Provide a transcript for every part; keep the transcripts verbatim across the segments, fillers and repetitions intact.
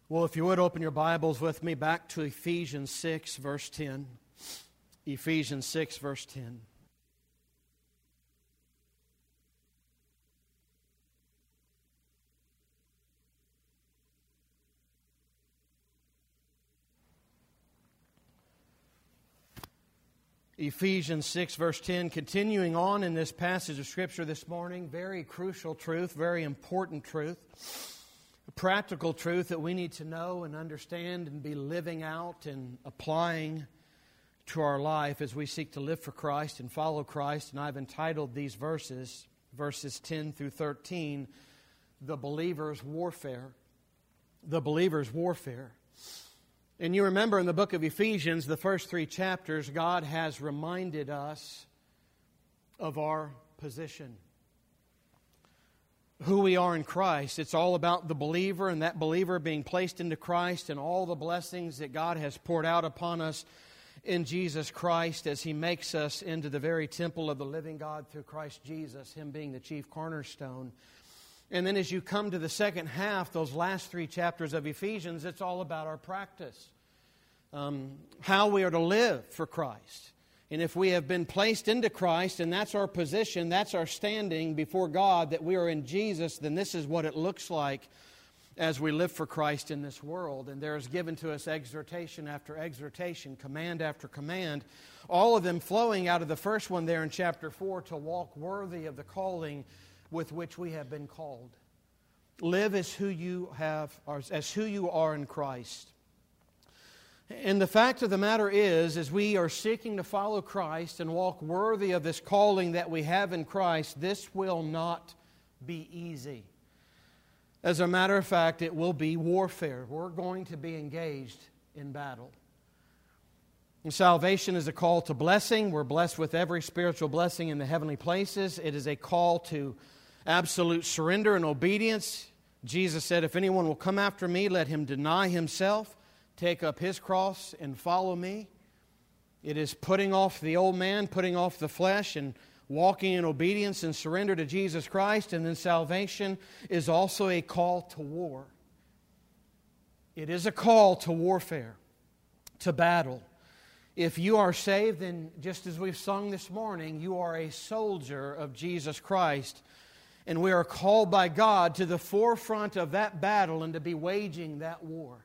Well, if you would open your Bibles with me back to Ephesians six, verse ten. Ephesians six, verse ten. Ephesians six, verse ten, continuing on in this passage of Scripture this morning, very crucial truth, very important truth. A practical truth that we need to know and understand and be living out and applying to our life as we seek to live for Christ and follow Christ. And I've entitled these verses, verses ten through thirteen, The Believer's Warfare. The Believer's Warfare. And you remember in the book of Ephesians, the first three chapters, God has reminded us of our position. Who we are in Christ. It's all about the believer and that believer being placed into Christ and all the blessings that God has poured out upon us in Jesus Christ as He makes us into the very temple of the living God through Christ Jesus, Him being the chief cornerstone. And then as you come to the second half, those last three chapters of Ephesians, it's all about our practice. Um, how we are to live for Christ. And if we have been placed into Christ, and that's our position, that's our standing before God, that we are in Jesus, then this is what it looks like as we live for Christ in this world. And there is given to us exhortation after exhortation, command after command, all of them flowing out of the first one there in chapter four, to walk worthy of the calling with which we have been called. Live as who you have, as who you are in Christ. And the fact of the matter is, as we are seeking to follow Christ and walk worthy of this calling that we have in Christ, this will not be easy. As a matter of fact, it will be warfare. We're going to be engaged in battle. And salvation is a call to blessing. We're blessed with every spiritual blessing in the heavenly places. It is a call to absolute surrender and obedience. Jesus said, if anyone will come after me, let him deny himself, take up his cross and follow me. It is putting off the old man, putting off the flesh, and walking in obedience and surrender to Jesus Christ. And then salvation is also a call to war. It is a call to warfare, to battle. If you are saved, then just as we've sung this morning, you are a soldier of Jesus Christ. And we are called by God to the forefront of that battle and to be waging that war.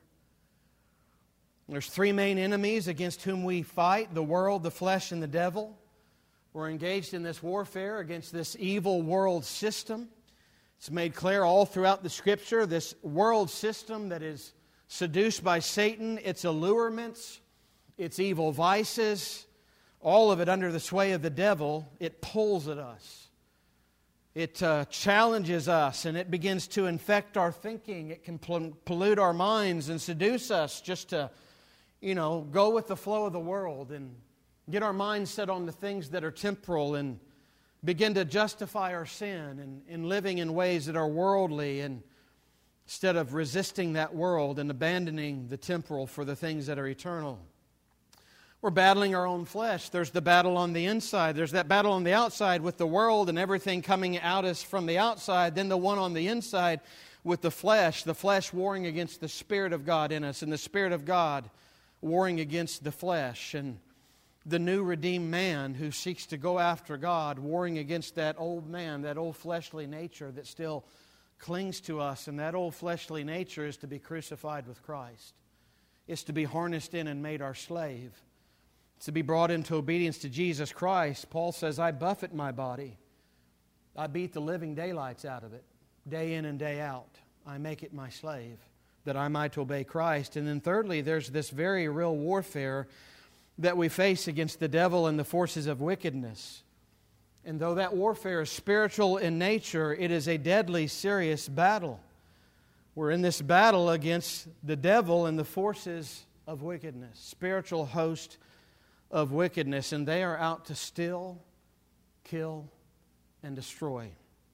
There's three main enemies against whom we fight: the world, the flesh, and the devil. We're engaged in this warfare against this evil world system. It's made clear all throughout the Scripture, this world system that is seduced by Satan, its allurements, its evil vices, all of it under the sway of the devil. It pulls at us. It uh, challenges us, and it begins to infect our thinking. It can pollute our minds and seduce us just to, you know, go with the flow of the world and get our minds set on the things that are temporal and begin to justify our sin and, and living in ways that are worldly, and instead of resisting that world and abandoning the temporal for the things that are eternal. We're battling our own flesh. There's the battle on the inside. There's that battle on the outside with the world and everything coming out us from the outside. Then the one on the inside with the flesh, the flesh warring against the Spirit of God in us, and the Spirit of God warring against the flesh, and the new redeemed man who seeks to go after God, warring against that old man, that old fleshly nature that still clings to us. And that old fleshly nature is to be crucified with Christ. It's to be harnessed in and made our slave. It's to be brought into obedience to Jesus Christ. Paul says, I buffet my body. I beat the living daylights out of it, day in and day out. I make it my slave, that I might obey Christ. And then thirdly, there's this very real warfare that we face against the devil and the forces of wickedness. And though that warfare is spiritual in nature, it is a deadly, serious battle. We're in this battle against the devil and the forces of wickedness, spiritual host of wickedness, and they are out to steal, kill, and destroy.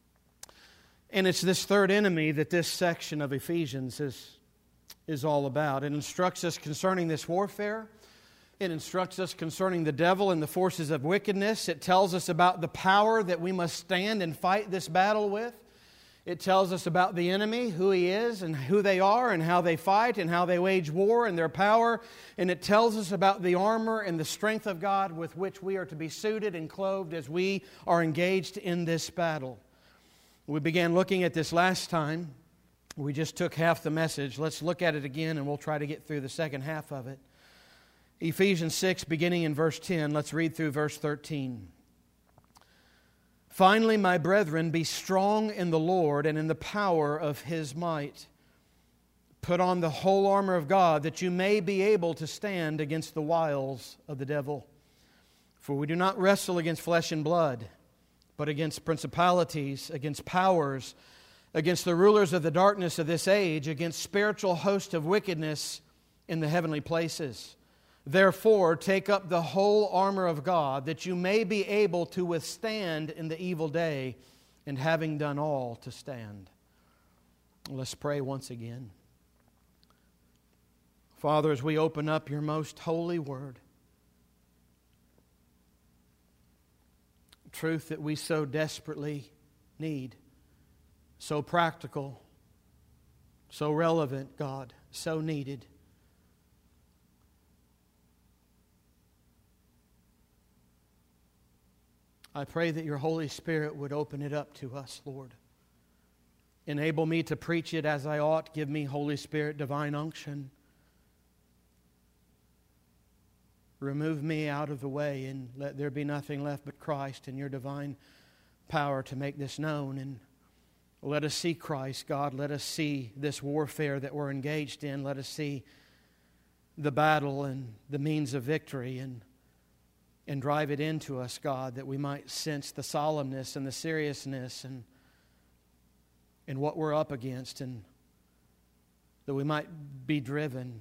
And it's this third enemy that this section of Ephesians is, is all about. It instructs us concerning this warfare. It instructs us concerning the devil and the forces of wickedness. It tells us about the power that we must stand and fight this battle with. It tells us about the enemy, who he is and who they are and how they fight and how they wage war and their power. And it tells us about the armor and the strength of God with which we are to be suited and clothed as we are engaged in this battle. We began looking at this last time. We just took half the message. Let's look at it again and we'll try to get through the second half of it. Ephesians six, beginning in verse ten. Let's read through verse thirteen. Finally, my brethren, be strong in the Lord and in the power of His might. Put on the whole armor of God, that you may be able to stand against the wiles of the devil. For we do not wrestle against flesh and blood, but against principalities, against powers, against the rulers of the darkness of this age, against spiritual hosts of wickedness in the heavenly places. Therefore, take up the whole armor of God, that you may be able to withstand in the evil day, and having done all, to stand. Let's pray once again. Father, as we open up your most holy word, truth that we so desperately need, so practical, so relevant, God, so needed. I pray that your Holy Spirit would open it up to us, Lord. Enable me to preach it as I ought. Give me, Holy Spirit, divine unction. Remove me out of the way and let there be nothing left but Christ and your divine power to make this known. And let us see Christ, God. Let us see this warfare that we're engaged in. Let us see the battle and the means of victory, and And drive it into us, God, that we might sense the solemnness and the seriousness and, and what we're up against, and that we might be driven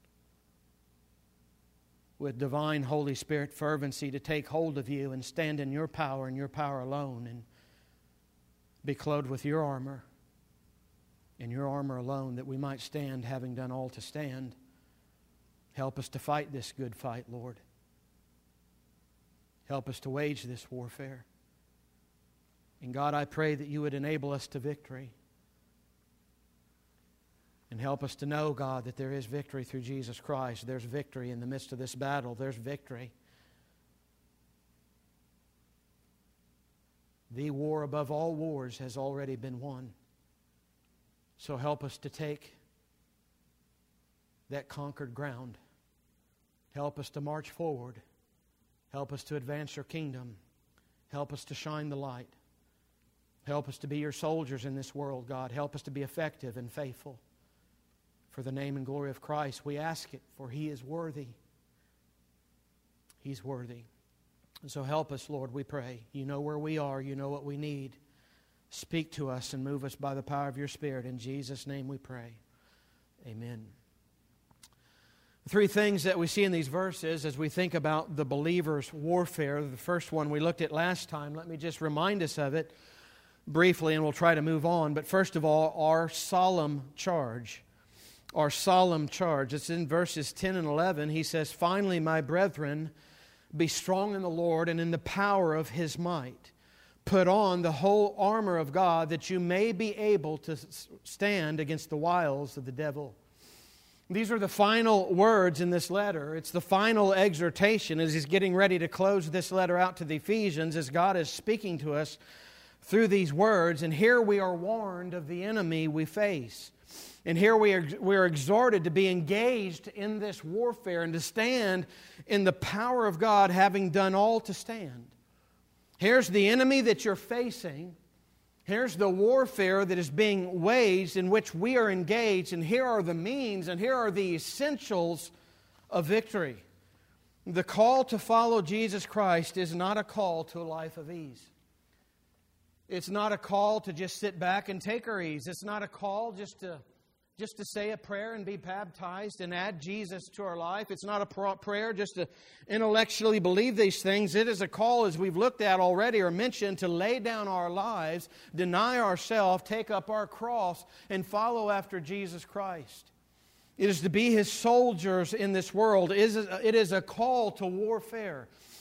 with divine Holy Spirit fervency to take hold of you and stand in your power and your power alone, and be clothed with your armor and your armor alone, that we might stand having done all to stand. Help us to fight this good fight, Lord. Help us to wage this warfare. And God, I pray that you would enable us to victory. And help us to know, God, that there is victory through Jesus Christ. There's victory in the midst of this battle. There's victory. The war above all wars has already been won. So help us to take that conquered ground. Help us to march forward. Help us to advance your kingdom. Help us to shine the light. Help us to be your soldiers in this world, God. Help us to be effective and faithful. For the name and glory of Christ, we ask it, for He is worthy. He's worthy. And so help us, Lord, we pray. You know where we are. You know what we need. Speak to us and move us by the power of your Spirit. In Jesus' name we pray. Amen. Three things that we see in these verses as we think about the believer's warfare. The first one we looked at last time. Let me just remind us of it briefly, and we'll try to move on. But first of all, our solemn charge. Our solemn charge. It's in verses ten and eleven. He says, "Finally, my brethren, be strong in the Lord and in the power of His might. Put on the whole armor of God, that you may be able to stand against the wiles of the devil." These are the final words in this letter. It's the final exhortation as he's getting ready to close this letter out to the Ephesians, as God is speaking to us through these words. And here we are warned of the enemy we face. And here we are, we are exhorted to be engaged in this warfare and to stand in the power of God, having done all to stand. Here's the enemy that you're facing. Here's the warfare that is being waged, in which we are engaged, and here are the means, and here are the essentials of victory. The call to follow Jesus Christ is not a call to a life of ease. It's not a call to just sit back and take our ease. It's not a call just to just to say a prayer and be baptized and add Jesus to our life. It's not a prayer just to intellectually believe these things. It is a call, as we've looked at already or mentioned, to lay down our lives, deny ourselves, take up our cross, and follow after Jesus Christ. It is to be His soldiers in this world. It is a call to warfare.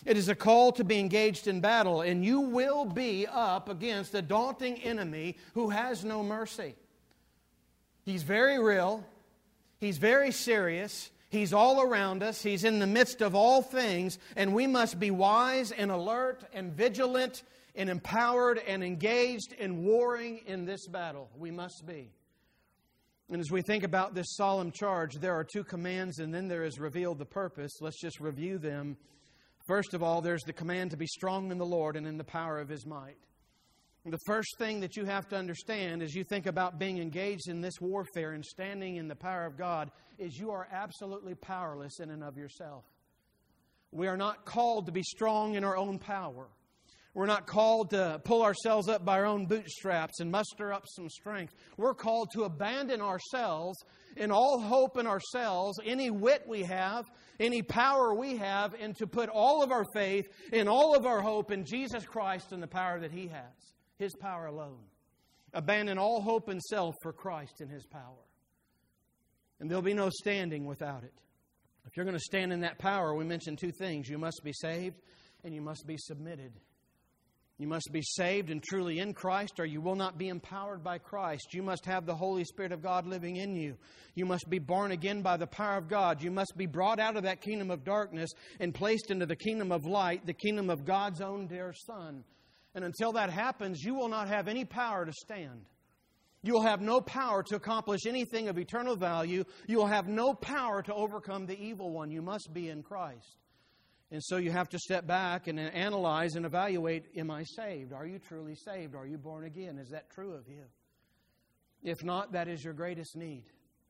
It is a call to be engaged in battle, and you will be up against a daunting enemy who has no mercy. He's very real. He's very serious. He's all around us. He's in the midst of all things, and we must be wise and alert and vigilant and empowered and engaged in warring in this battle. We must be. And as we think about this solemn charge, there are two commands, and then there is revealed the purpose. Let's just review them. First of all, there's the command to be strong in the Lord and in the power of His might. And the first thing that you have to understand as you think about being engaged in this warfare and standing in the power of God is you are absolutely powerless in and of yourself. We are not called to be strong in our own power. We're not called to pull ourselves up by our own bootstraps and muster up some strength. We're called to abandon ourselves in all hope in ourselves, any wit we have, any power we have, and to put all of our faith and all of our hope in Jesus Christ and the power that He has, His power alone. Abandon all hope in self for Christ and His power. And there'll be no standing without it. If you're going to stand in that power, we mentioned two things. You must be saved and you must be submitted. You must be saved and truly in Christ, or you will not be empowered by Christ. You must have the Holy Spirit of God living in you. You must be born again by the power of God. You must be brought out of that kingdom of darkness and placed into the kingdom of light, the kingdom of God's own dear Son. And until that happens, you will not have any power to stand. You will have no power to accomplish anything of eternal value. You will have no power to overcome the evil one. You must be in Christ. And so you have to step back and analyze and evaluate, am I saved? Are you truly saved? Are you born again? Is that true of you? If not, that is your greatest need.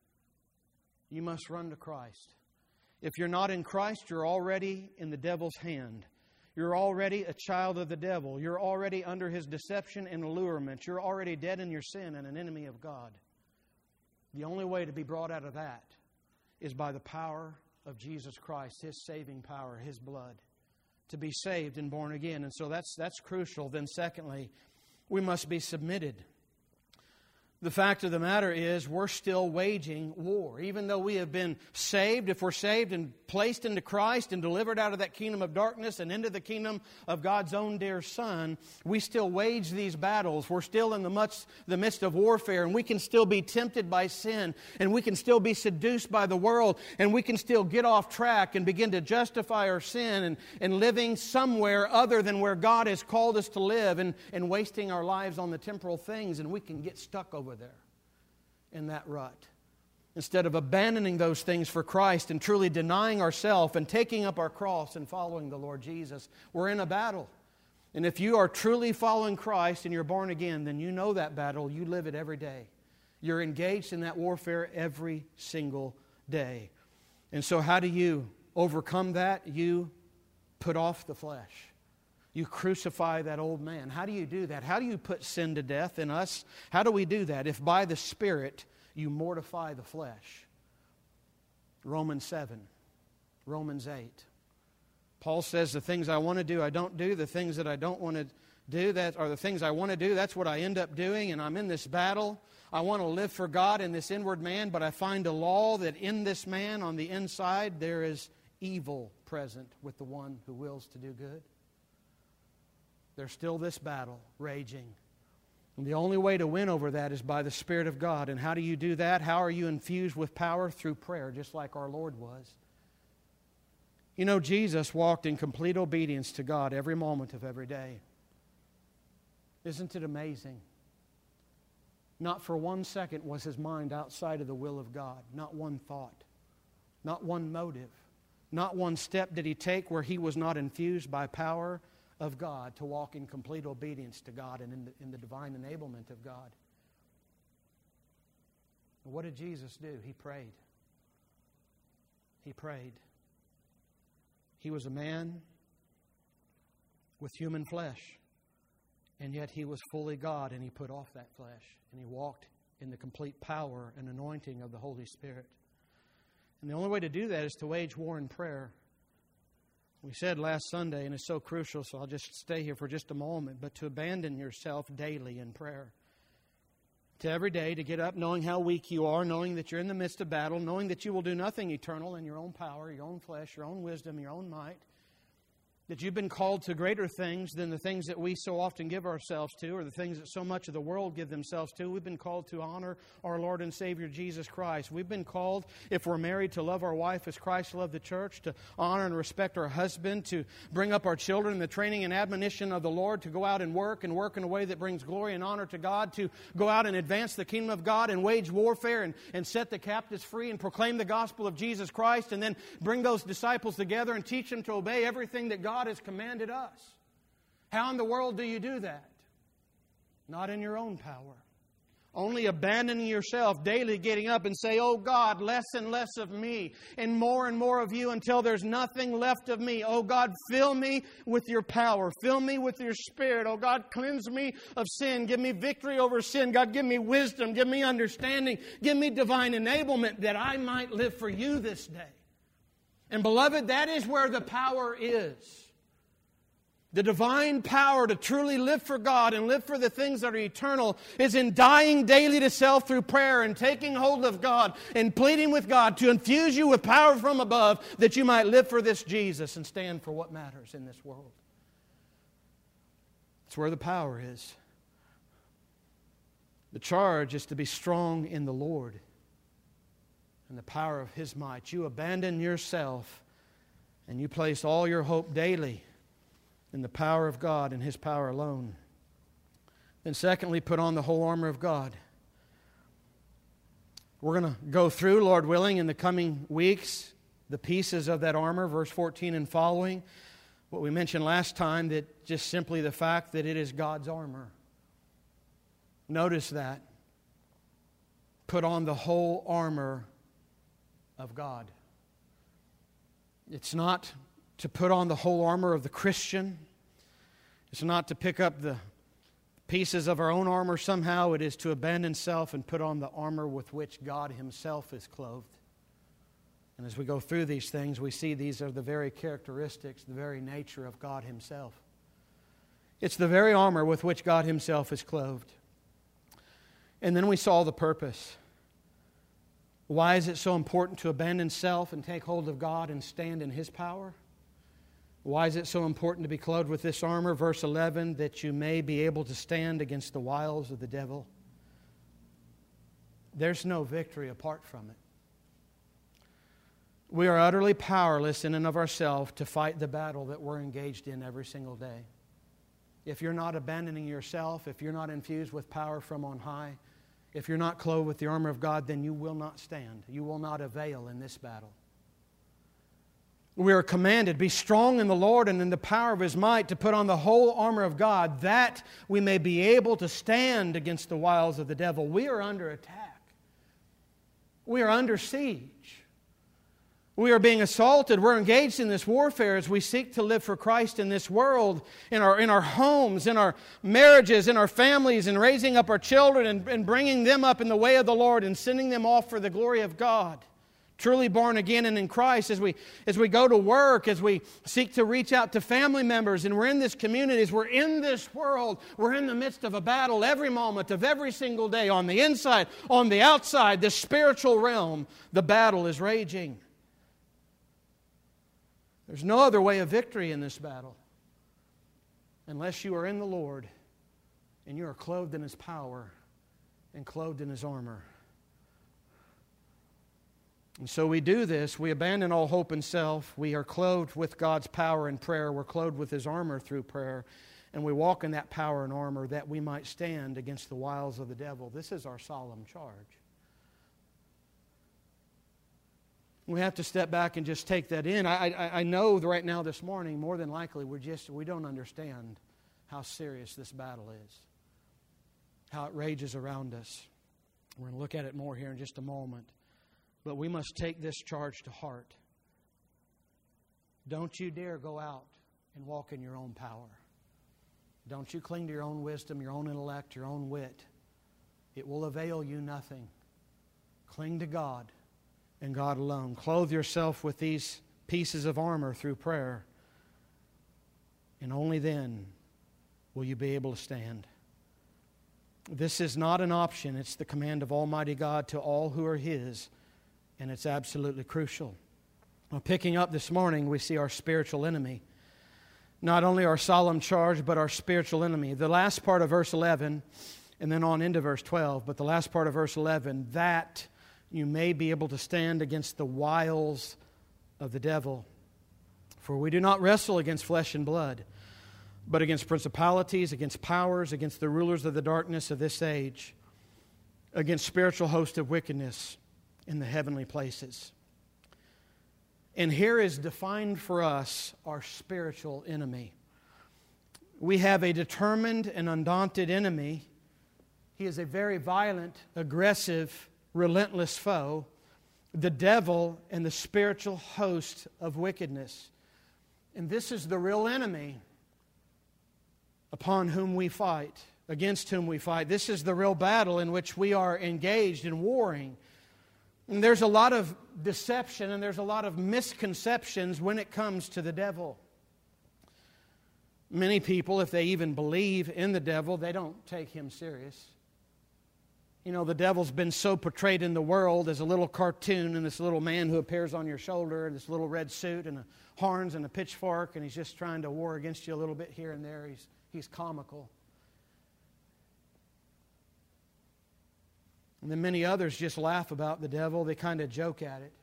You must run to Christ. If you're not in Christ, you're already in the devil's hand. You're already a child of the devil. You're already under his deception and allurement. You're already dead in your sin and an enemy of God. The only way to be brought out of that is by the power of Jesus Christ, His saving power, His blood, to be saved and born again. And so that's that's crucial. Then secondly, we must be submitted. The fact of the matter is we're still waging war. Even though we have been saved, if we're saved and placed into Christ and delivered out of that kingdom of darkness and into the kingdom of God's own dear Son, we still wage these battles. We're still in the midst, the midst of warfare, and we can still be tempted by sin, and we can still be seduced by the world, and we can still get off track and begin to justify our sin and, and living somewhere other than where God has called us to live and, and wasting our lives on the temporal things, and we can get stuck over there in that rut. Instead of abandoning those things for Christ and truly denying ourselves and taking up our cross and following the Lord Jesus, we're in a battle. And if you are truly following Christ and you're born again, then you know that battle. You live it every day. You're engaged in that warfare every single day. And so how do you overcome that? You put off the flesh. You crucify that old man. How do you do that? How do you put sin to death in us? How do we do that? If by the Spirit you mortify the flesh. Romans seven, Romans eight. Paul says the things I want to do, I don't do. The things that I don't want to do, that are the things I want to do. That's what I end up doing, and I'm in this battle. I want to live for God in this inward man, but I find a law that in this man on the inside there is evil present with the one who wills to do good. There's still this battle raging. And the only way to win over that is by the Spirit of God. And how do you do that? How are you infused with power? Through prayer, just like our Lord was. You know, Jesus walked in complete obedience to God every moment of every day. Isn't it amazing? Not for one second was His mind outside of the will of God. Not one thought. Not one motive. Not one step did He take where He was not infused by power of God to walk in complete obedience to God and in the, in the divine enablement of God. And what did Jesus do? He prayed. He prayed. He was a man with human flesh, and yet He was fully God, and He put off that flesh, and He walked in the complete power and anointing of the Holy Spirit. And the only way to do that is to wage war in prayer. We said last Sunday, and it's so crucial, so I'll just stay here for just a moment, but to abandon yourself daily in prayer. To every day to get up knowing how weak you are, knowing that you're in the midst of battle, knowing that you will do nothing eternal in your own power, your own flesh, your own wisdom, your own might. That you've been called to greater things than the things that we so often give ourselves to, or the things that so much of the world give themselves to. We've been called to honor our Lord and Savior Jesus Christ. We've been called, if we're married, to love our wife as Christ loved the church, to honor and respect our husband, to bring up our children in the training and admonition of the Lord, to go out and work and work in a way that brings glory and honor to God, to go out and advance the kingdom of God and wage warfare and, and set the captives free and proclaim the gospel of Jesus Christ, and then bring those disciples together and teach them to obey everything that God God has commanded us. How in the world do you do that? Not in your own power. Only abandoning yourself, daily getting up and say, oh God, less and less of me and more and more of you until there's nothing left of me. Oh God, fill me with your power. Fill me with your Spirit. Oh God, cleanse me of sin. Give me victory over sin. God, give me wisdom. Give me understanding. Give me divine enablement that I might live for you this day. And beloved, that is where the power is. The divine power to truly live for God and live for the things that are eternal is in dying daily to self through prayer and taking hold of God and pleading with God to infuse you with power from above that you might live for this Jesus and stand for what matters in this world. It's where the power is. The charge is to be strong in the Lord and the power of His might. You abandon yourself and you place all your hope daily in the power of God and His power alone. Then secondly, put on the whole armor of God. We're going to go through, Lord willing, in the coming weeks, the pieces of that armor, verse fourteen and following. What we mentioned last time, that just simply the fact that it is God's armor. Notice that. Put on the whole armor of God. It's not to put on the whole armor of the Christian. It's not to pick up the pieces of our own armor somehow. It is to abandon self and put on the armor with which God Himself is clothed. And as we go through these things, we see these are the very characteristics, the very nature of God Himself. It's the very armor with which God Himself is clothed. And then we saw the purpose. Why is it so important to abandon self and take hold of God and stand in His power? Why is it so important to be clothed with this armor? Verse eleven, that you may be able to stand against the wiles of the devil. There's no victory apart from it. We are utterly powerless in and of ourselves to fight the battle that we're engaged in every single day. If you're not abandoning yourself, if you're not infused with power from on high, if you're not clothed with the armor of God, then you will not stand. You will not avail in this battle. We are commanded, be strong in the Lord and in the power of His might, to put on the whole armor of God, that we may be able to stand against the wiles of the devil. We are under attack. We are under siege. We are being assaulted. We're engaged in this warfare as we seek to live for Christ in this world, in our, in our homes, in our marriages, in our families, and raising up our children and, and bringing them up in the way of the Lord and sending them off for the glory of God. Truly born again and in Christ, as we as we go to work, as we seek to reach out to family members, and we're in this community, as we're in this world, we're in the midst of a battle every moment of every single day, on the inside, on the outside, the spiritual realm, the battle is raging. There's no other way of victory in this battle unless you are in the Lord and you are clothed in His power and clothed in His armor. And so we do this. We abandon all hope in self. We are clothed with God's power in prayer. We're clothed with His armor through prayer. And we walk in that power and armor that we might stand against the wiles of the devil. This is our solemn charge. We have to step back and just take that in. I, I, I know right now this morning, more than likely, we're just, we don't understand how serious this battle is, how it rages around us. We're going to look at it more here in just a moment. But we must take this charge to heart. Don't you dare go out and walk in your own power. Don't you cling to your own wisdom, your own intellect, your own wit. It will avail you nothing. Cling to God and God alone. Clothe yourself with these pieces of armor through prayer. And only then will you be able to stand. This is not an option. It's the command of Almighty God to all who are His. And it's absolutely crucial. Well, picking up this morning, we see our spiritual enemy. not only our solemn charge, but our spiritual enemy. The last part of verse eleven, and then on into verse twelve, but the last part of verse eleven, that you may be able to stand against the wiles of the devil. For we do not wrestle against flesh and blood, but against principalities, against powers, against the rulers of the darkness of this age, against spiritual hosts of wickedness in the heavenly places. And here is defined for us our spiritual enemy. We have a determined and undaunted enemy. He is a very violent, aggressive, relentless foe, the devil and the spiritual host of wickedness. And this is the real enemy upon whom we fight, against whom we fight. This is the real battle in which we are engaged in warring. And there's a lot of deception and there's a lot of misconceptions when it comes to the devil. Many people, if they even believe in the devil, they don't take him serious. You know, the devil's been so portrayed in the world as a little cartoon and this little man who appears on your shoulder in this little red suit and a horns and a pitchfork, and he's just trying to war against you a little bit here and there. He's, he's comical. And then many others just laugh about the devil. They kind of joke at it.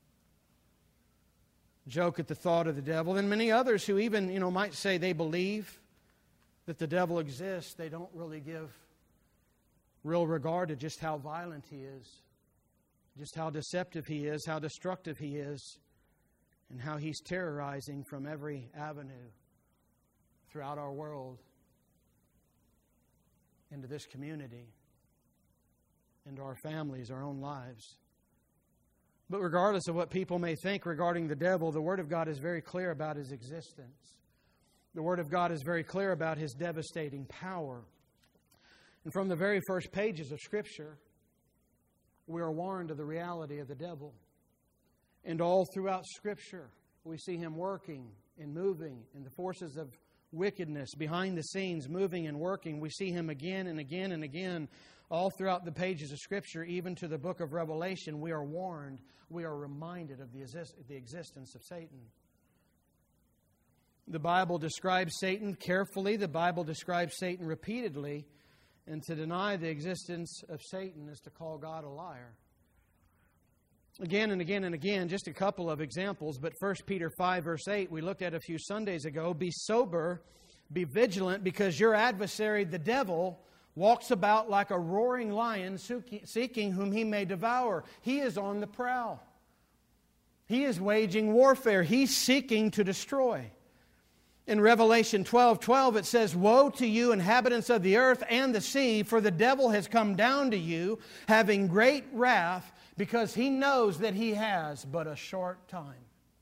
Joke at the thought of the devil. And many others who even, you know, might say they believe that the devil exists, they don't really give real regard to just how violent he is, just how deceptive he is, how destructive he is, and how he's terrorizing from every avenue throughout our world, into this community, into our families, our own lives. But regardless of what people may think regarding the devil, the Word of God is very clear about his existence. The Word of God is very clear about his devastating power. And from the very first pages of Scripture, we are warned of the reality of the devil. And all throughout Scripture, we see him working and moving in the forces of wickedness behind the scenes, moving and working. We see him again and again and again all throughout the pages of Scripture, even to the book of Revelation. We are warned, we are reminded of the existence of Satan. The Bible describes Satan carefully. The Bible describes Satan repeatedly. And to deny the existence of Satan is to call God a liar. Again and again and again, just a couple of examples, but First Peter five, verse eight, we looked at a few Sundays ago. Be sober, be vigilant, because your adversary, the devil, walks about like a roaring lion, seeking whom he may devour. He is on the prowl. He is waging warfare. He's seeking to destroy. In Revelation twelve twelve, it says, Woe to you, inhabitants of the earth and the sea, for the devil has come down to you, having great wrath, because he knows that he has but a short time.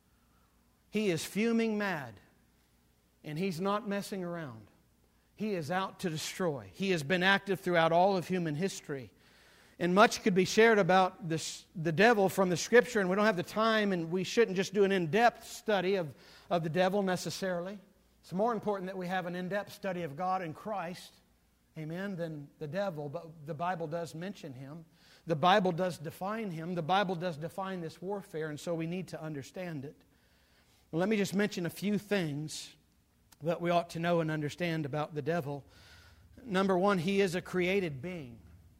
He is fuming mad, and he's not messing around. He is out to destroy. He has been active throughout all of human history. And much could be shared about this, the devil from the Scripture, and we don't have the time, and we shouldn't just do an in-depth study of, of the devil necessarily. It's more important that we have an in-depth study of God and Christ, amen, than the devil. But the Bible does mention him. The Bible does define him. The Bible does define this warfare, and so we need to understand it. Well, let me just mention a few things that we ought to know and understand about the devil. Number one, he is a created being.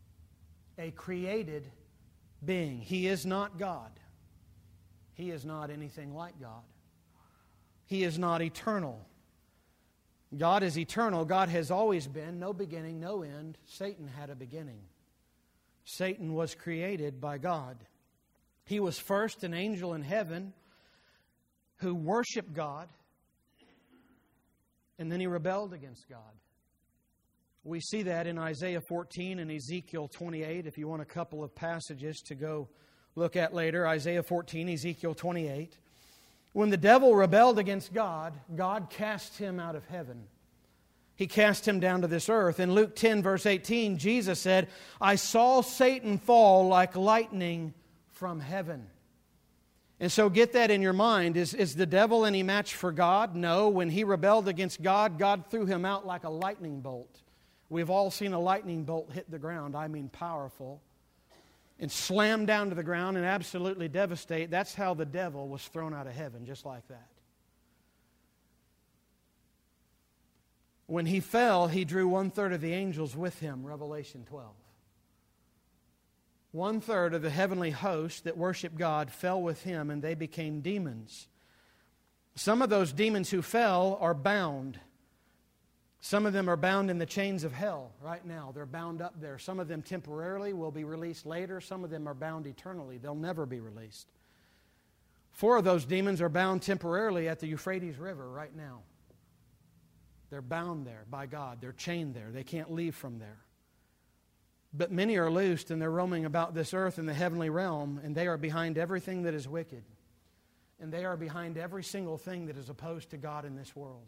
A created being. He is not God. He is not anything like God. He is not eternal. God is eternal. God has always been. No beginning, no end. Satan had a beginning. Satan was created by God. He was first an angel in heaven who worshiped God, and then he rebelled against God. We see that in Isaiah fourteen and Ezekiel twenty-eight. If you want a couple of passages to go look at later, Isaiah fourteen, Ezekiel twenty-eight. When the devil rebelled against God, God cast him out of heaven. He cast him down to this earth. In Luke ten, verse eighteen, Jesus said, I saw Satan fall like lightning from heaven. And so get that in your mind. Is, is the devil any match for God? No. When he rebelled against God, God threw him out like a lightning bolt. We've all seen a lightning bolt hit the ground. I mean powerful. And slam down to the ground and absolutely devastate. That's how the devil was thrown out of heaven, just like that. When he fell, he drew one-third of the angels with him, Revelation twelve. One-third of the heavenly host that worship God fell with him, and they became demons. Some of those demons who fell are bound. Some of them are bound in the chains of hell right now. They're bound up there. Some of them temporarily will be released later. Some of them are bound eternally. They'll never be released. Four of those demons are bound temporarily at the Euphrates River right now. They're bound there by God. They're chained there. They can't leave from there. But many are loosed, and they're roaming about this earth in the heavenly realm, and they are behind everything that is wicked. And they are behind every single thing that is opposed to God in this world.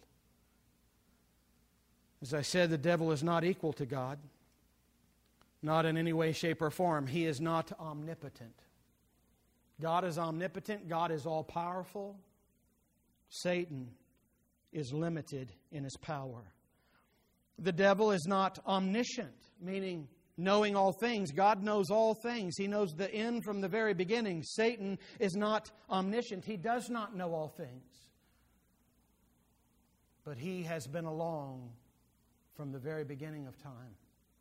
As I said, the devil is not equal to God. Not in any way, shape, or form. He is not omnipotent. God is omnipotent. God is all-powerful. Satan is limited in his power. The devil is not omniscient, meaning knowing all things. God knows all things. He knows the end from the very beginning. Satan is not omniscient. He does not know all things. But he has been along from the very beginning of time.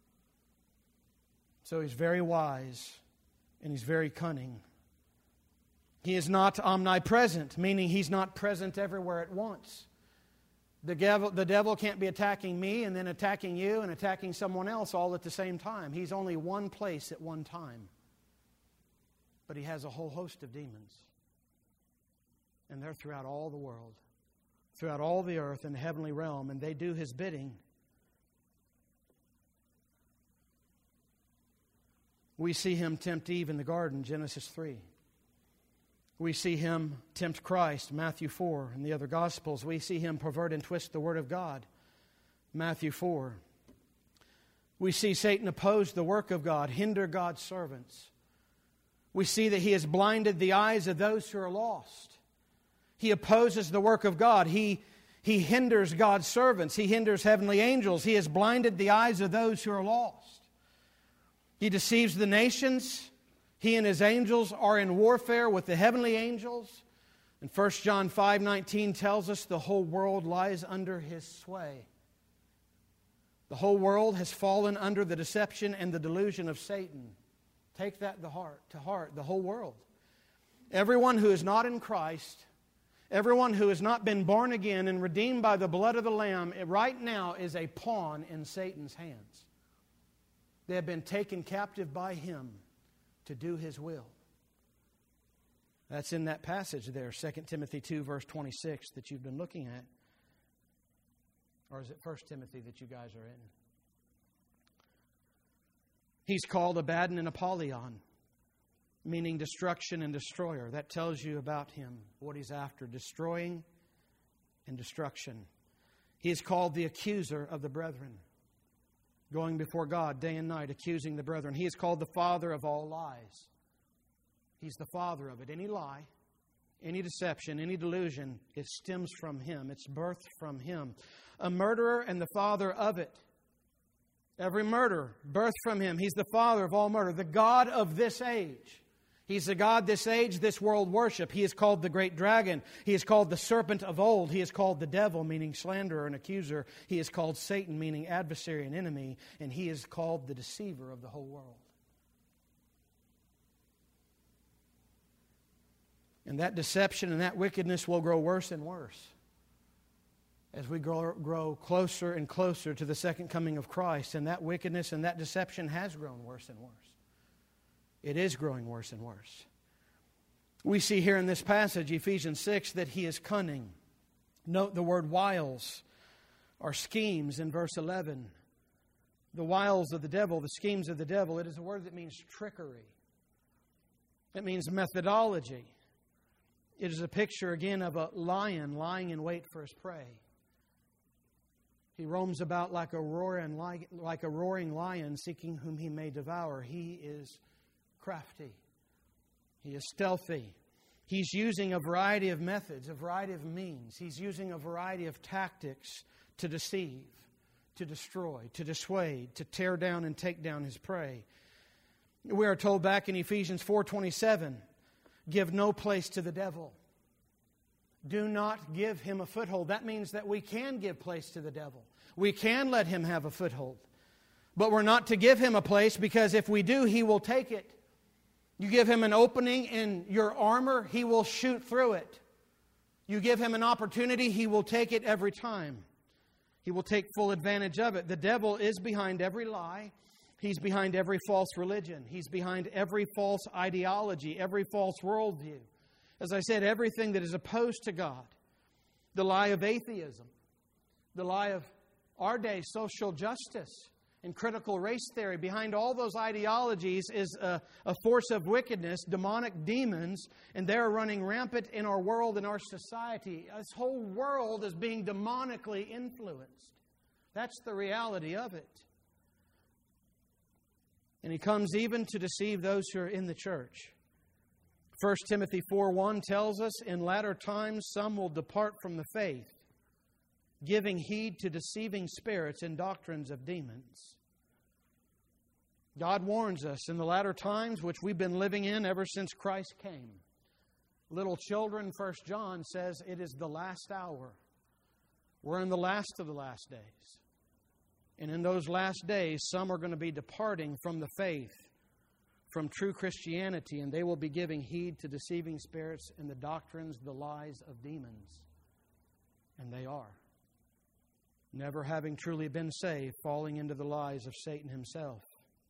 So he's very wise and he's very cunning. He is not omnipresent, meaning he's not present everywhere at once. The devil, the devil can't be attacking me and then attacking you and attacking someone else all at the same time. He's only one place at one time. But he has a whole host of demons. And they're throughout all the world, throughout all the earth and the heavenly realm, and they do his bidding. We see him tempt Eve in the garden, Genesis three. We see him tempt Christ, Matthew four, and the other Gospels. We see him pervert and twist the Word of God, Matthew four. We see Satan oppose the work of God, hinder God's servants. We see that he has blinded the eyes of those who are lost. He opposes the work of God. He, he hinders God's servants. He hinders heavenly angels. He has blinded the eyes of those who are lost. He deceives the nations. He and his angels are in warfare with the heavenly angels. And First John five nineteen tells us the whole world lies under his sway. The whole world has fallen under the deception and the delusion of Satan. Take that to heart, to heart, the whole world. Everyone who is not in Christ, everyone who has not been born again and redeemed by the blood of the Lamb, right now is a pawn in Satan's hands. They have been taken captive by him to do his will. That's in that passage there, Second Timothy two, verse twenty-six, that you've been looking at. Or is it First Timothy that you guys are in? He's called Abaddon and Apollyon, meaning destruction and destroyer. That tells you about him, what he's after, destroying and destruction. He is called the accuser of the brethren, going before God day and night, accusing the brethren. He is called the father of all lies. He's the father of it. Any lie, any deception, any delusion, it stems from him. It's birthed from him. A murderer and the father of it. Every murder birthed from him. He's the father of all murder. The God of this age. He's the God this age, this world worship. He is called the great dragon. He is called the serpent of old. He is called the devil, meaning slanderer and accuser. He is called Satan, meaning adversary and enemy. And he is called the deceiver of the whole world. And that deception and that wickedness will grow worse and worse as we grow, grow closer and closer to the second coming of Christ. And that wickedness and that deception has grown worse and worse. It is growing worse and worse. We see here in this passage, Ephesians six, that he is cunning. Note the word wiles or schemes in verse eleven. The wiles of the devil, the schemes of the devil, it is a word that means trickery. It means methodology. It is a picture, again, of a lion lying in wait for his prey. He roams about like a roaring, like a roaring lion, seeking whom he may devour. He is crafty. He is stealthy. He's using a variety of methods, a variety of means. He's using a variety of tactics to deceive, to destroy, to dissuade, to tear down and take down his prey. We are told back in Ephesians four twenty-seven, give no place to the devil. Do not give him a foothold. That means that we can give place to the devil. We can let him have a foothold. But we're not to give him a place, because if we do, he will take it. You give him an opening in your armor, he will shoot through it. You give him an opportunity, he will take it every time. He will take full advantage of it. The devil is behind every lie. He's behind every false religion. He's behind every false ideology, every false worldview. As I said, everything that is opposed to God. The lie of atheism. The lie of our day social justice and critical race theory. Behind all those ideologies is a, a force of wickedness, demonic demons, and they're running rampant in our world and our society. This whole world is being demonically influenced. That's the reality of it. And he comes even to deceive those who are in the church. First Timothy four one tells us, in latter times some will depart from the faith, giving heed to deceiving spirits and doctrines of demons. God warns us in the latter times, which we've been living in ever since Christ came. Little children, First John says, it is the last hour. We're in the last of the last days. And in those last days, some are going to be departing from the faith, from true Christianity, and they will be giving heed to deceiving spirits and the doctrines, the lies of demons. And they are. Never having truly been saved, falling into the lies of Satan himself.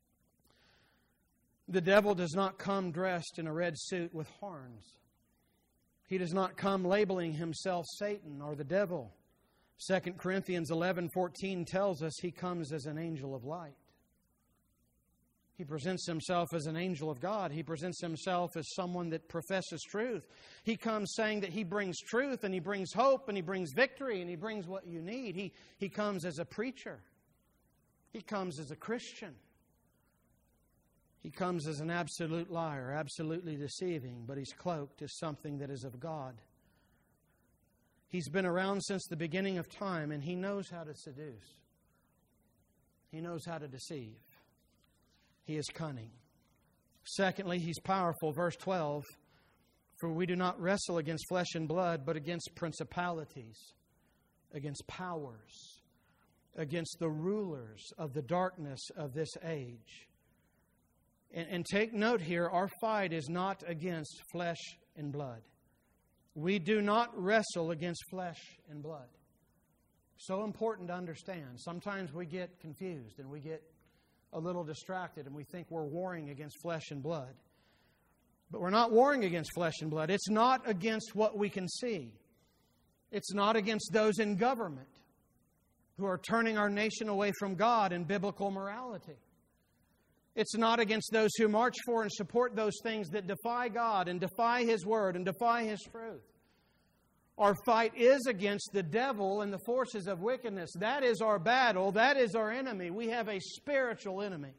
The devil does not come dressed in a red suit with horns. He does not come labeling himself Satan or the devil. Second Corinthians eleven fourteen tells us he comes as an angel of light. He presents himself as an angel of God. He presents himself as someone that professes truth. He comes saying that he brings truth, and he brings hope, and he brings victory, and he brings what you need. He, he comes as a preacher. He comes as a Christian. He comes as an absolute liar, absolutely deceiving, but he's cloaked as something that is of God. He's been around since the beginning of time, and he knows how to seduce. He knows how to deceive. He is cunning. Secondly, he's powerful. Verse twelve, for we do not wrestle against flesh and blood, but against principalities, against powers, against the rulers of the darkness of this age. And, and take note here, our fight is not against flesh and blood. We do not wrestle against flesh and blood. So important to understand. Sometimes we get confused and we get a little distracted and we think we're warring against flesh and blood. But we're not warring against flesh and blood. It's not against what we can see. It's not against those in government who are turning our nation away from God and biblical morality. It's not against those who march for and support those things that defy God and defy His Word and defy His truth. Our fight is against the devil and the forces of wickedness. That is our battle. That is our enemy. We have a spiritual enemy.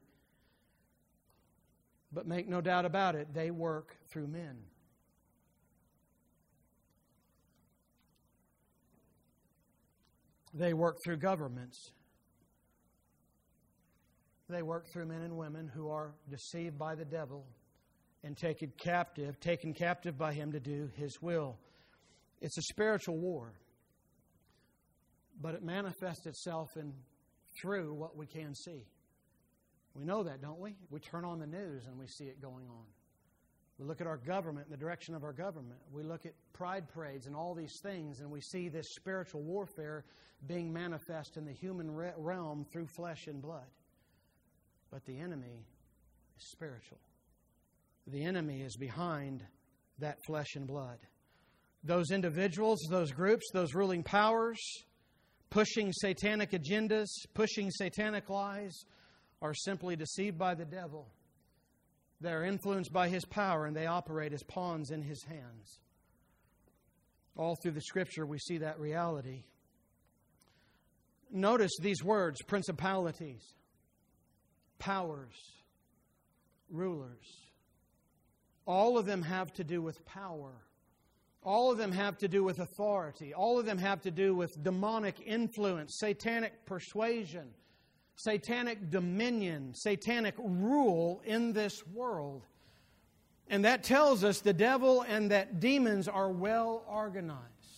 But make no doubt about it, they work through men. They work through governments. They work through men and women who are deceived by the devil and taken captive, taken captive by him to do his will. It's a spiritual war, but it manifests itself in through what we can see. We know that, don't we? We turn on the news and we see it going on. We look at our government and the direction of our government. We look at pride parades and all these things, and we see this spiritual warfare being manifest in the human realm through flesh and blood. But the enemy is spiritual. The enemy is behind that flesh and blood. Those individuals, those groups, those ruling powers, pushing satanic agendas, pushing satanic lies, are simply deceived by the devil. They're influenced by his power, and they operate as pawns in his hands. All through the Scripture we see that reality. Notice these words: principalities, powers, rulers. All of them have to do with power. All of them have to do with authority. All of them have to do with demonic influence, satanic persuasion, satanic dominion, satanic rule in this world. And that tells us the devil and that demons are well organized.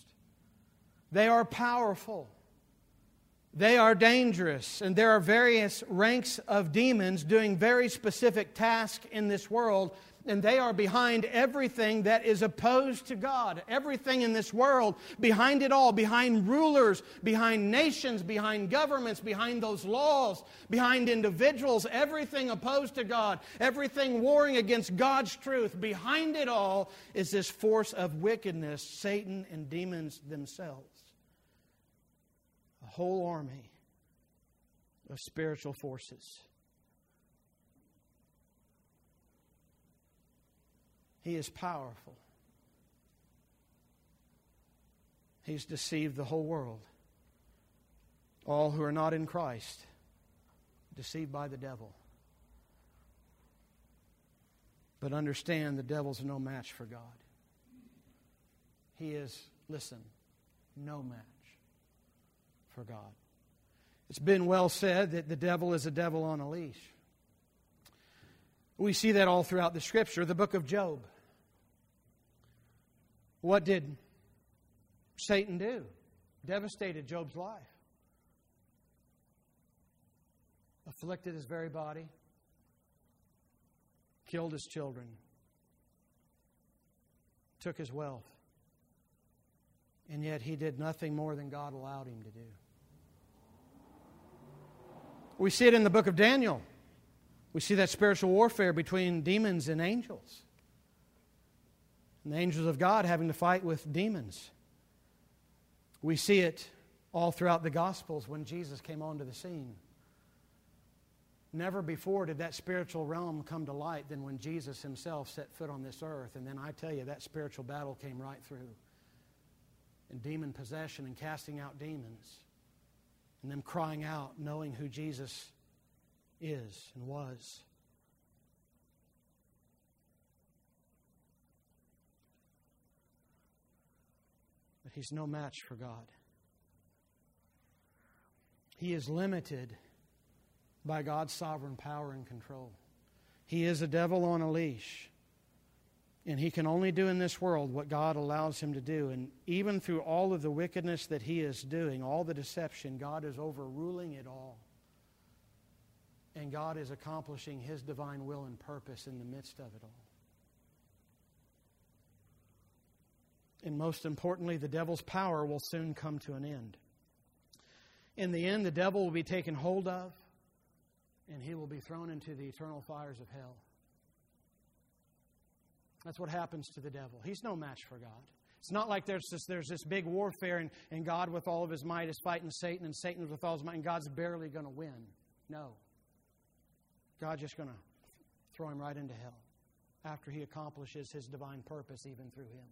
They are powerful. They are dangerous. And there are various ranks of demons doing very specific tasks in this world. And they are behind everything that is opposed to God. Everything in this world, behind it all, behind rulers, behind nations, behind governments, behind those laws, behind individuals, everything opposed to God, everything warring against God's truth, behind it all is this force of wickedness, Satan and demons themselves. A whole army of spiritual forces. He is powerful. He's deceived the whole world. All who are not in Christ, deceived by the devil. But understand, the devil's no match for God. He is, listen, no match for God. It's been well said that the devil is a devil on a leash. We see that all throughout the Scripture. The book of Job. What did Satan do? Devastated Job's life. Afflicted his very body. Killed his children. Took his wealth. And yet he did nothing more than God allowed him to do. We see it in the book of Daniel. We see that spiritual warfare between demons and angels. And the angels of God having to fight with demons. We see it all throughout the Gospels when Jesus came onto the scene. Never before did that spiritual realm come to light than when Jesus Himself set foot on this earth. And then I tell you, that spiritual battle came right through. And demon possession and casting out demons. And them crying out, knowing who Jesus is and was. But He's no match for God. He is limited by God's sovereign power and control. He is a devil on a leash. And he can only do in this world what God allows him to do. And even through all of the wickedness that he is doing, all the deception, God is overruling it all. And God is accomplishing His divine will and purpose in the midst of it all. And most importantly, the devil's power will soon come to an end. In the end, the devil will be taken hold of, and he will be thrown into the eternal fires of hell. That's what happens to the devil. He's no match for God. It's not like there's this, there's this big warfare and, and God with all of His might is fighting Satan and Satan with all his might and God's barely going to win. No. God's just going to throw him right into hell after He accomplishes His divine purpose even through him.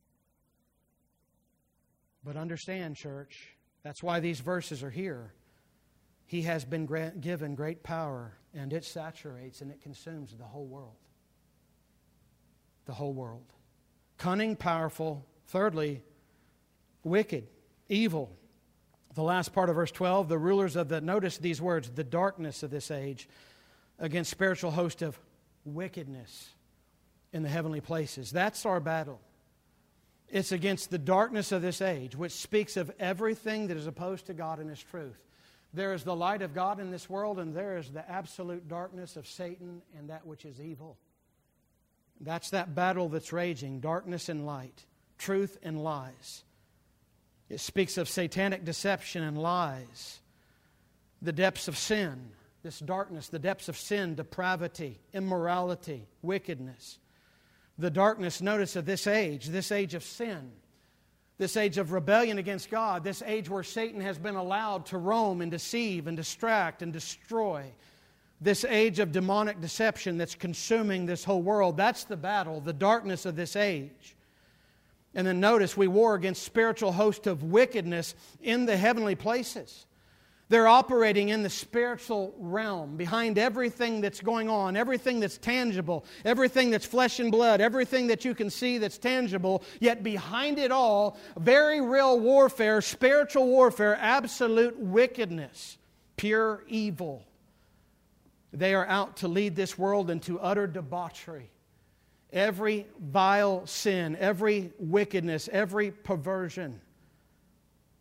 But understand, church, that's why these verses are here. He has been grant, given great power, and it saturates and it consumes the whole world. The whole world. Cunning, powerful. Thirdly, wicked, evil. The last part of verse twelve, the rulers of the, notice these words, the darkness of this age, against spiritual host of wickedness in the heavenly places. That's our battle. It's against the darkness of this age, which speaks of everything that is opposed to God and His truth. There is the light of God in this world, and there is the absolute darkness of Satan and that which is evil. That's that battle that's raging, darkness and light, truth and lies. It speaks of satanic deception and lies, the depths of sin, this darkness, the depths of sin, depravity, immorality, wickedness. The darkness, notice, of this age, this age of sin, this age of rebellion against God, this age where Satan has been allowed to roam and deceive and distract and destroy. This age of demonic deception that's consuming this whole world. That's the battle, the darkness of this age. And then notice, we war against spiritual host of wickedness in the heavenly places. They're operating in the spiritual realm, behind everything that's going on, everything that's tangible, everything that's flesh and blood, everything that you can see that's tangible, yet behind it all, very real warfare, spiritual warfare, absolute wickedness, pure evil. They are out to lead this world into utter debauchery. Every vile sin, every wickedness, every perversion.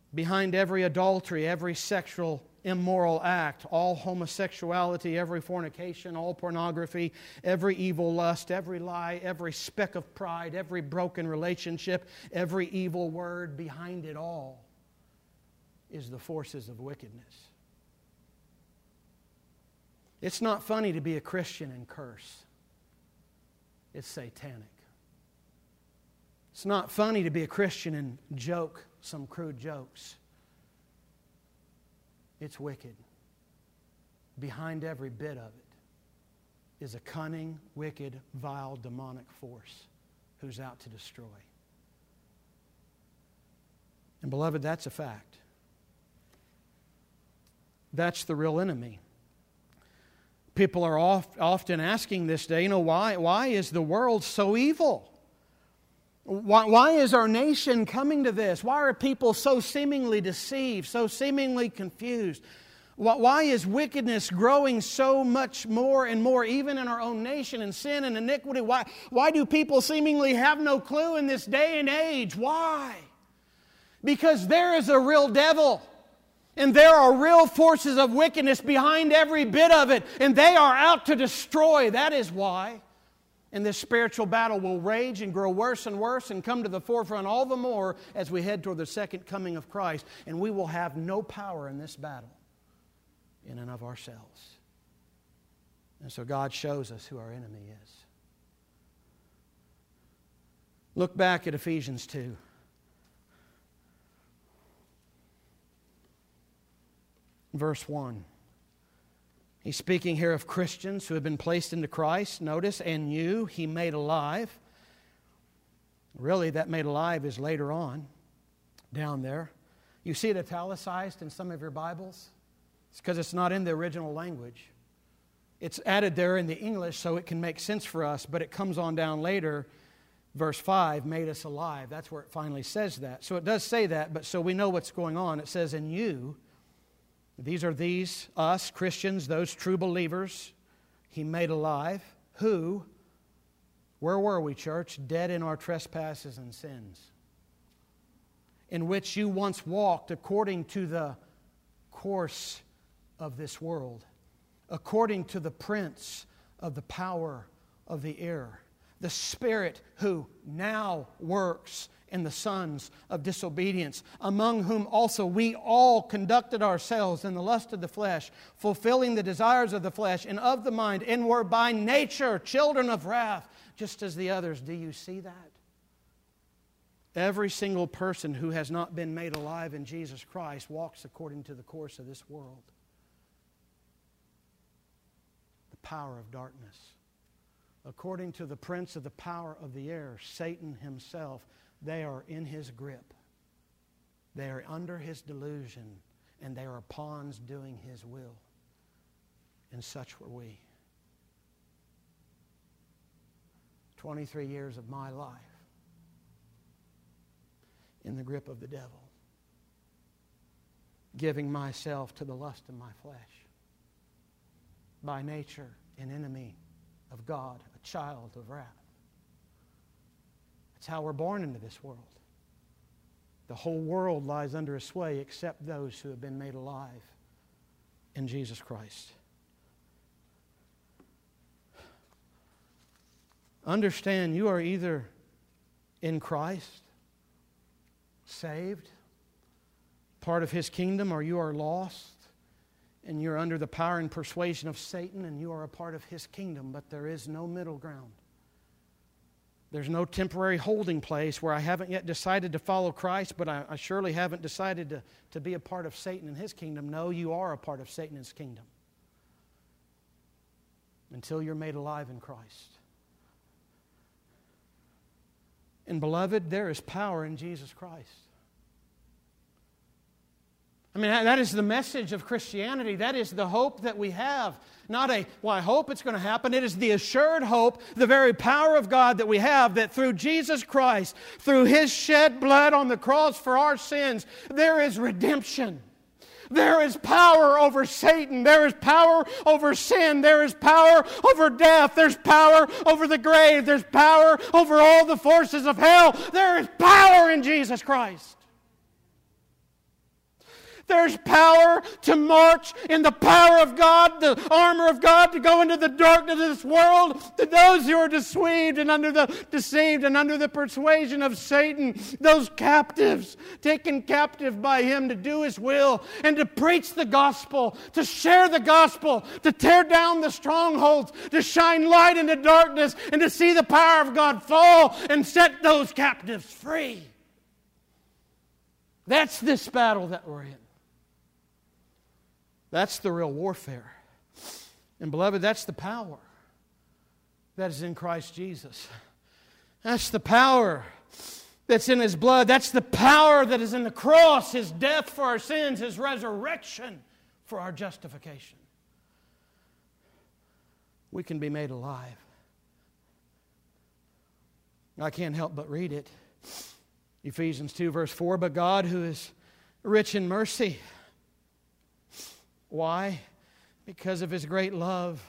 Behind every adultery, every sexual immoral act, all homosexuality, every fornication, all pornography, every evil lust, every lie, every speck of pride, every broken relationship, every evil word, behind it all is the forces of wickedness. It's not funny to be a Christian and curse. It's satanic. It's not funny to be a Christian and joke some crude jokes. It's wicked. Behind every bit of it is a cunning, wicked, vile, demonic force who's out to destroy. And beloved, that's a fact. That's the real enemy. People are oft, often asking this day, you know, why, why is the world so evil? Why, why is our nation coming to this? Why are people so seemingly deceived, so seemingly confused? Why, why is wickedness growing so much more and more, even in our own nation, and sin and iniquity? Why, why do people seemingly have no clue in this day and age? Why? Because there is a real devil. And there are real forces of wickedness behind every bit of it. And they are out to destroy. That is why. And this spiritual battle will rage and grow worse and worse and come to the forefront all the more as we head toward the second coming of Christ. And we will have no power in this battle in and of ourselves. And so God shows us who our enemy is. Look back at Ephesians two. Verse one. He's speaking here of Christians who have been placed into Christ. Notice, and you He made alive. Really, that made alive is later on, down there. You see it italicized in some of your Bibles? It's because it's not in the original language. It's added there in the English so it can make sense for us, but it comes on down later. Verse five, made us alive. That's where it finally says that. So it does say that, but so we know what's going on. It says, and you... These are these, us, Christians, those true believers He made alive, who, where were we, church? Dead in our trespasses and sins, in which you once walked according to the course of this world, according to the prince of the power of the air, the Spirit who now works in the sons of disobedience, among whom also we all conducted ourselves in the lust of the flesh, fulfilling the desires of the flesh and of the mind, and were by nature children of wrath, just as the others. Do you see that? Every single person who has not been made alive in Jesus Christ walks according to the course of this world. The power of darkness. According to the prince of the power of the air, Satan himself. They are in his grip. They are under his delusion, and they are pawns doing his will. And such were we. twenty-three years of my life in the grip of the devil, giving myself to the lust of my flesh. By nature, an enemy of God, a child of wrath. It's how we're born into this world. The whole world lies under a sway except those who have been made alive in Jesus Christ. Understand, you are either in Christ, saved, part of His kingdom, or you are lost and you're under the power and persuasion of Satan and you are a part of his kingdom, but there is no middle ground. There's no temporary holding place where I haven't yet decided to follow Christ, but I, I surely haven't decided to, to be a part of Satan and his kingdom. No, you are a part of Satan and his kingdom until you're made alive in Christ. And beloved, there is power in Jesus Christ. I mean, that is the message of Christianity. That is the hope that we have. Not a, well, I hope it's going to happen. It is the assured hope, the very power of God that we have, that through Jesus Christ, through His shed blood on the cross for our sins, there is redemption. There is power over Satan. There is power over sin. There is power over death. There's power over the grave. There's power over all the forces of hell. There is power in Jesus Christ. There's power to march in the power of God, the armor of God, to go into the darkness of this world, to those who are deceived and under the deceived and under the persuasion of Satan, those captives, taken captive by him to do his will and to preach the gospel, to share the gospel, to tear down the strongholds, to shine light into darkness, and to see the power of God fall and set those captives free. That's this battle that we're in. That's the real warfare. And beloved, that's the power that is in Christ Jesus. That's the power that's in His blood. That's the power that is in the cross, His death for our sins, His resurrection for our justification. We can be made alive. I can't help but read it. Ephesians two verse four, but God who is rich in mercy. Why? Because of His great love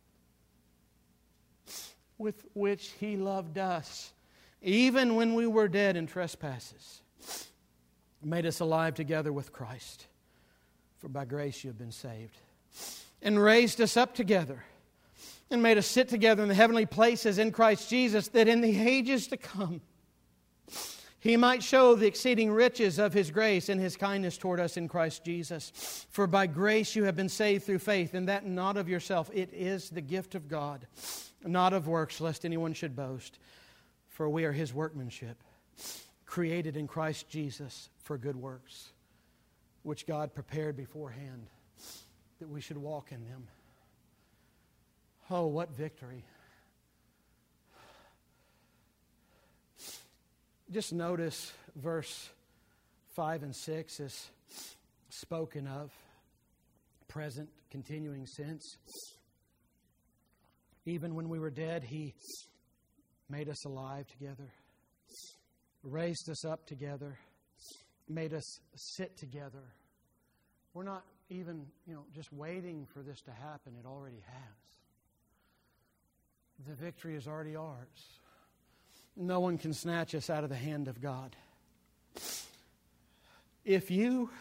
with which He loved us, even when we were dead in trespasses, made us alive together with Christ. For by grace you have been saved. And raised us up together, and made us sit together in the heavenly places in Christ Jesus, that in the ages to come He might show the exceeding riches of His grace and His kindness toward us in Christ Jesus. For by grace you have been saved through faith, and that not of yourself. It is the gift of God, not of works, lest anyone should boast. For we are His workmanship, created in Christ Jesus for good works, which God prepared beforehand that we should walk in them. Oh, what victory. Just notice verse five and six is spoken of, present, continuing sense. Even when we were dead, He made us alive together, raised us up together, made us sit together. We're not even, you know, just waiting for this to happen. It already has. The victory is already ours. No one can snatch us out of the hand of God. If you,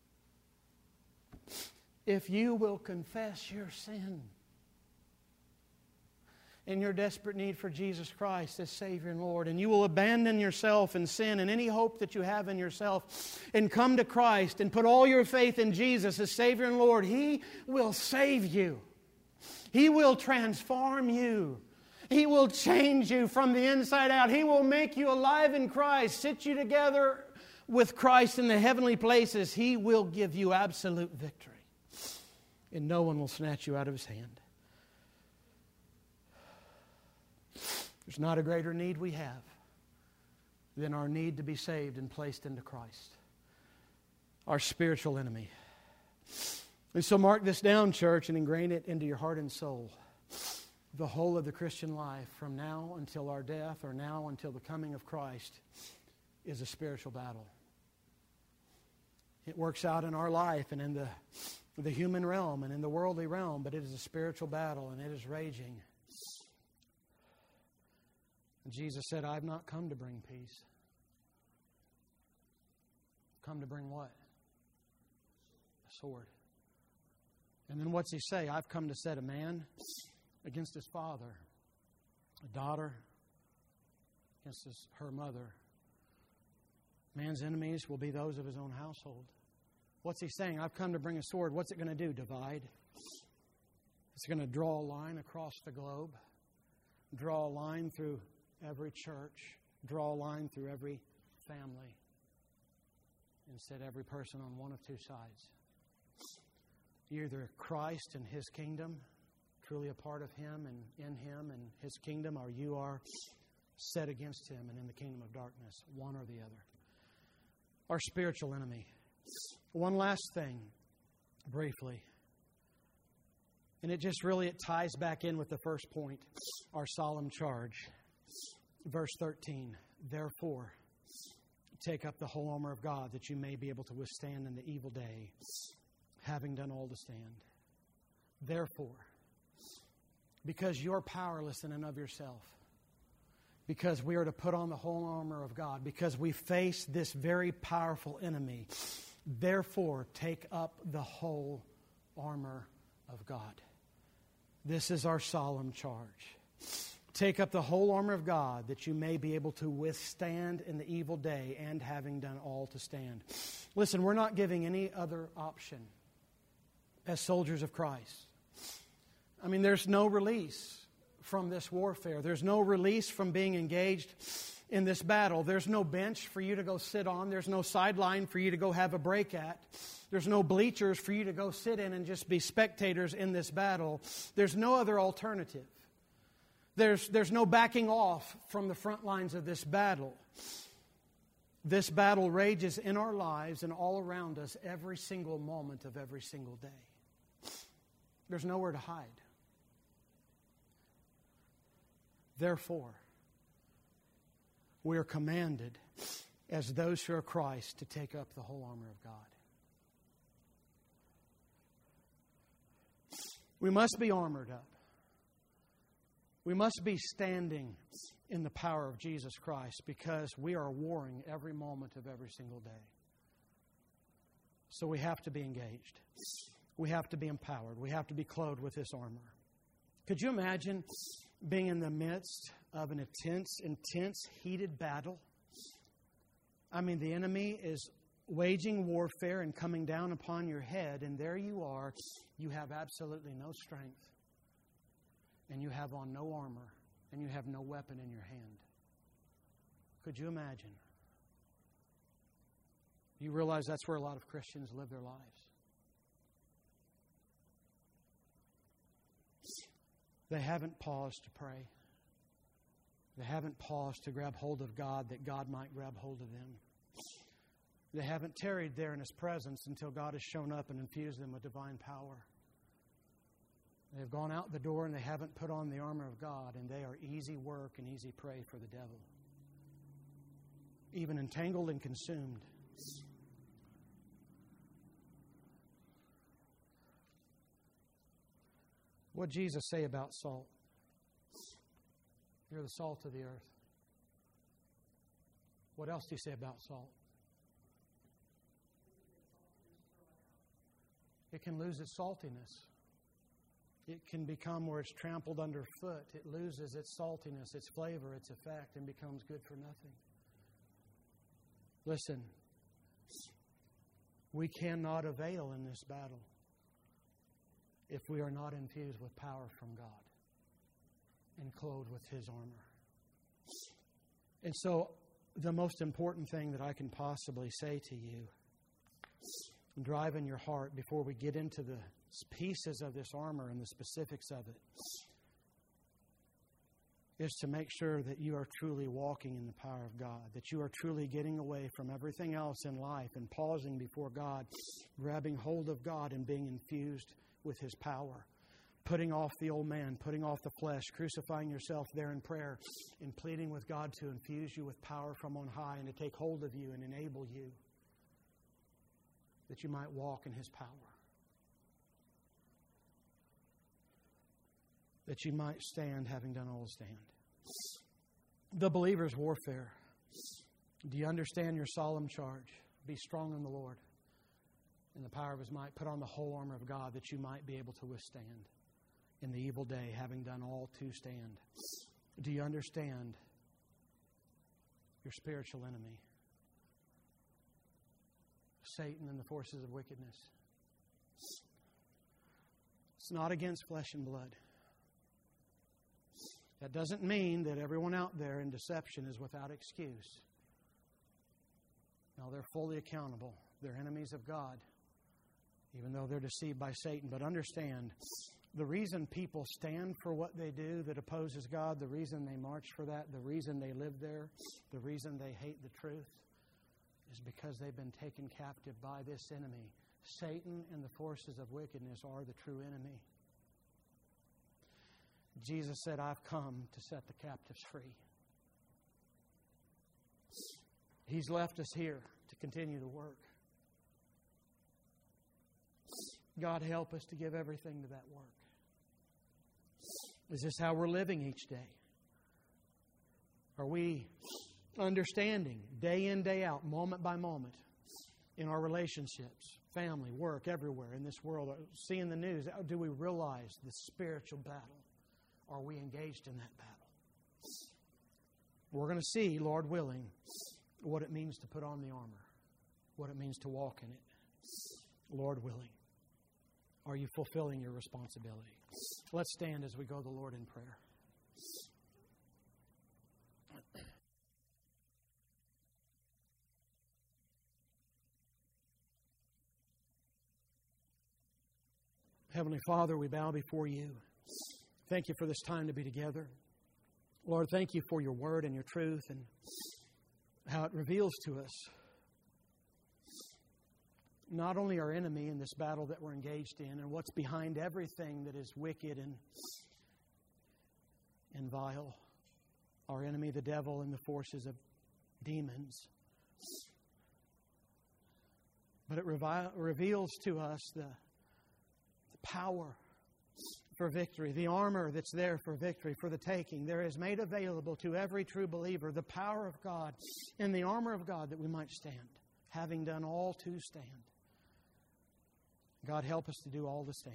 if you will confess your sin and your desperate need for Jesus Christ as Savior and Lord, and you will abandon yourself and sin and any hope that you have in yourself and come to Christ and put all your faith in Jesus as Savior and Lord, He will save you. He will transform you. He will change you from the inside out. He will make you alive in Christ, sit you together with Christ in the heavenly places. He will give you absolute victory, and no one will snatch you out of His hand. There's not a greater need we have than our need to be saved and placed into Christ, our spiritual enemy. And so mark this down, church, and ingrain it into your heart and soul. The whole of the Christian life, from now until our death or now until the coming of Christ, is a spiritual battle. It works out in our life and in the, the human realm and in the worldly realm, but it is a spiritual battle and it is raging. And Jesus said, I've not come to bring peace. I've come to bring what? A sword. And then what's He say? I've come to set a man against his father, a daughter against his, her mother. Man's enemies will be those of his own household. What's He saying? I've come to bring a sword. What's it going to do? Divide. It's going to draw a line across the globe, draw a line through every church, draw a line through every family, and set every person on one of two sides. You're either Christ and His kingdom, truly a part of Him and in Him and His kingdom, or you are set against Him and in the kingdom of darkness, one or the other. Our spiritual enemy. One last thing, briefly. And it just really, it ties back in with the first point, our solemn charge. Verse thirteen, therefore, take up the whole armor of God that you may be able to withstand in the evil day, having done all to stand. Therefore, because you're powerless in and of yourself, because we are to put on the whole armor of God, because we face this very powerful enemy, Therefore, take up the whole armor of God. This is our solemn charge. Take up the whole armor of God, that you may be able to withstand in the evil day, and having done all to stand. Listen, we're not giving any other option as soldiers of Christ. I mean, there's no release from this warfare. There's no release from being engaged in this battle. There's no bench for you to go sit on. There's no sideline for you to go have a break at. There's no bleachers for you to go sit in and just be spectators in this battle. There's no other alternative. There's, there's no backing off from the front lines of this battle. This battle rages in our lives and all around us every single moment of every single day. There's nowhere to hide. Therefore, we are commanded as those who are Christ to take up the whole armor of God. We must be armored up. We must be standing in the power of Jesus Christ, because we are warring every moment of every single day. So we have to be engaged. We have to be empowered. We have to be clothed with this armor. Could you imagine being in the midst of an intense, intense, heated battle? I mean, the enemy is waging warfare and coming down upon your head, and there you are. You have absolutely no strength, and you have on no armor, and you have no weapon in your hand. Could you imagine? You realize that's where a lot of Christians live their lives. They haven't paused to pray. They haven't paused to grab hold of God that God might grab hold of them. They haven't tarried there in His presence until God has shown up and infused them with divine power. They've gone out the door and they haven't put on the armor of God, and they are easy work and easy prey for the devil. Even entangled and consumed. What did Jesus say about salt? You're the salt of the earth. What else did He say about salt? It can lose its saltiness. It can become where it's trampled underfoot. It loses its saltiness, its flavor, its effect, and becomes good for nothing. Listen, we cannot avail in this battle if we are not infused with power from God and clothed with His armor. And so, the most important thing that I can possibly say to you, drive in your heart before we get into the pieces of this armor and the specifics of it, is to make sure that you are truly walking in the power of God, that you are truly getting away from everything else in life and pausing before God, grabbing hold of God and being infused with His power, putting off the old man, putting off the flesh, crucifying yourself there in prayer, and pleading with God to infuse you with power from on high and to take hold of you and enable you, that you might walk in His power, that you might stand having done all to stand. The believer's warfare. Do you understand your solemn charge? Be strong in the Lord, in the power of His might. Put on the whole armor of God, that you might be able to withstand in the evil day, having done all to stand. Do you understand your spiritual enemy? Satan and the forces of wickedness. It's not against flesh and blood. That doesn't mean that everyone out there in deception is without excuse. No, they're fully accountable. They're enemies of God, even though they're deceived by Satan. But understand, the reason people stand for what they do that opposes God, the reason they march for that, the reason they live there, the reason they hate the truth, is because they've been taken captive by this enemy. Satan and the forces of wickedness are the true enemy. Jesus said, I've come to set the captives free. He's left us here to continue the work. God, help us to give everything to that work. Is this how we're living each day? Are we understanding day in, day out, moment by moment, in our relationships, family, work, everywhere in this world, seeing the news, do we realize the spiritual battle? Are we engaged in that battle? We're going to see, Lord willing, what it means to put on the armor, what it means to walk in it. Lord willing. Are you fulfilling your responsibility? Let's stand as we go to the Lord in prayer. Heavenly Father, we bow before you. Thank you for this time to be together. Lord, thank you for your word and your truth and how it reveals to us not only our enemy in this battle that we're engaged in and what's behind everything that is wicked and, and vile, our enemy, the devil, and the forces of demons. But it revi- reveals to us the power for victory, the armor that's there for victory, for the taking. There is made available to every true believer the power of God and the armor of God that we might stand, having done all to stand. God, help us to do all to stand.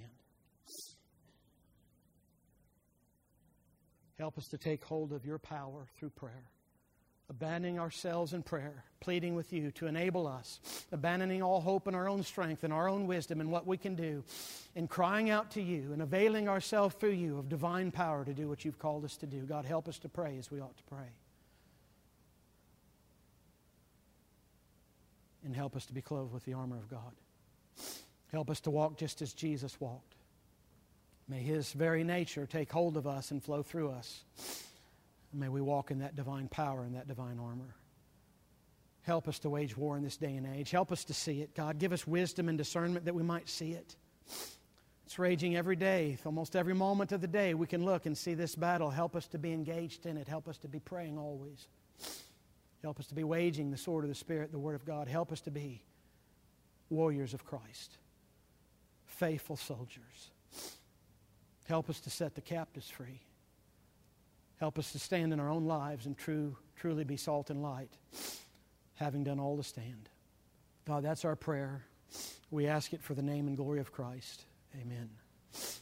Help us to take hold of your power through prayer. Abandoning ourselves in prayer, pleading with you to enable us, abandoning all hope in our own strength and our own wisdom and what we can do, and crying out to you and availing ourselves through you of divine power to do what you've called us to do. God, help us to pray as we ought to pray. And help us to be clothed with the armor of God. Help us to walk just as Jesus walked. May His very nature take hold of us and flow through us. May we walk in that divine power and that divine armor. Help us to wage war in this day and age. Help us to see it. God, give us wisdom and discernment that we might see it. It's raging every day. Almost every moment of the day we can look and see this battle. Help us to be engaged in it. Help us to be praying always. Help us to be waging the sword of the Spirit, the Word of God. Help us to be warriors of Christ, faithful soldiers. Help us to set the captives free. Help us to stand in our own lives and true, truly be salt and light, having done all to stand. God, that's our prayer. We ask it for the name and glory of Christ. Amen.